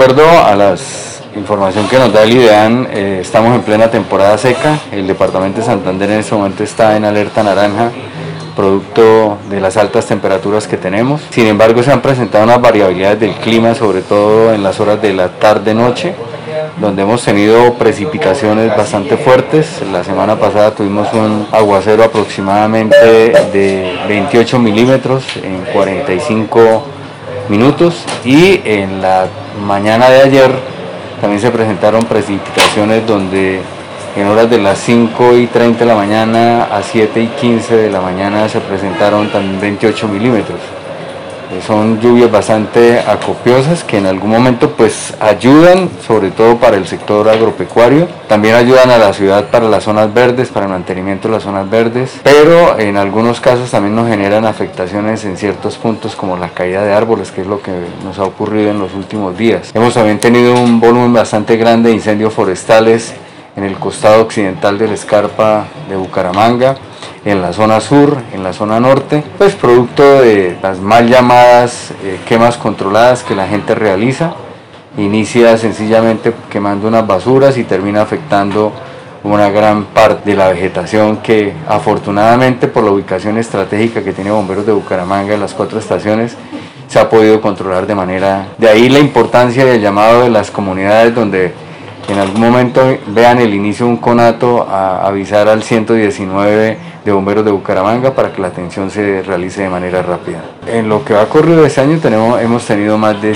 acuerdo a la información que nos da el IDEAN, estamos en plena temporada seca. El departamento de Santander en este momento está en alerta naranja, producto de las altas temperaturas que tenemos. Sin embargo, se han presentado unas variabilidades del clima, sobre todo en las horas de la tarde-noche, donde hemos tenido precipitaciones bastante fuertes. La semana pasada tuvimos un aguacero aproximadamente de 28 milímetros en 45 minutos, y en la mañana de ayer también se presentaron precipitaciones donde en horas de las 5:30 de la mañana a 7:15 de la mañana se presentaron también 28 milímetros. Son lluvias bastante acopiosas que en algún momento pues ayudan, sobre todo para el sector agropecuario, también ayudan a la ciudad para las zonas verdes, para el mantenimiento de las zonas verdes, pero en algunos casos también nos generan afectaciones en ciertos puntos, como la caída de árboles, que es lo que nos ha ocurrido en los últimos días. Hemos también tenido un volumen bastante grande de incendios forestales en el costado occidental de la Escarpa de Bucaramanga, en la zona sur, en la zona norte, pues producto de las mal llamadas quemas controladas que la gente realiza. Inicia sencillamente quemando unas basuras y termina afectando una gran parte de la vegetación que, afortunadamente, por la ubicación estratégica que tiene Bomberos de Bucaramanga en las 4 estaciones, se ha podido controlar de manera... De ahí la importancia del llamado de las comunidades, donde en algún momento vean el inicio de un conato, a avisar al 119 de Bomberos de Bucaramanga para que la atención se realice de manera rápida. En lo que va ocurrido este año hemos tenido más de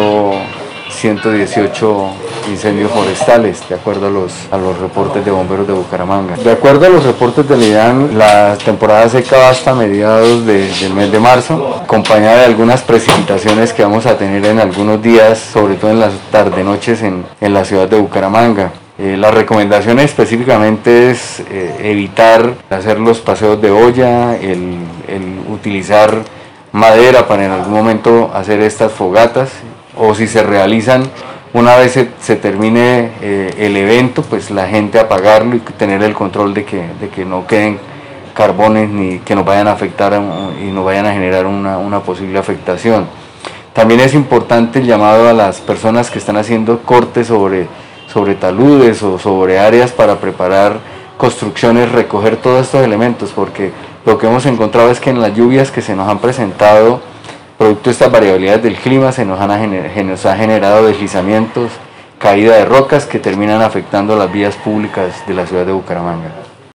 118 incendios forestales, de acuerdo a los reportes de Bomberos de Bucaramanga. De acuerdo a los reportes del IDEAN, la temporada seca va hasta mediados del mes de marzo, acompañada de algunas precipitaciones que vamos a tener en algunos días, sobre todo en las tarde-noches en la ciudad de Bucaramanga. La recomendación específicamente es evitar hacer los paseos de olla, el utilizar madera para en algún momento hacer estas fogatas, o si se realizan una vez se termine el evento, pues la gente apagarlo y tener el control de que no queden carbones ni que nos vayan a afectar y nos vayan a generar una posible afectación. También es importante el llamado a las personas que están haciendo cortes sobre taludes o sobre áreas para preparar construcciones, recoger todos estos elementos, porque lo que hemos encontrado es que en las lluvias que se nos han presentado, producto de estas variabilidades del clima, se nos ha generado deslizamientos, caída de rocas que terminan afectando las vías públicas de la ciudad de Bucaramanga.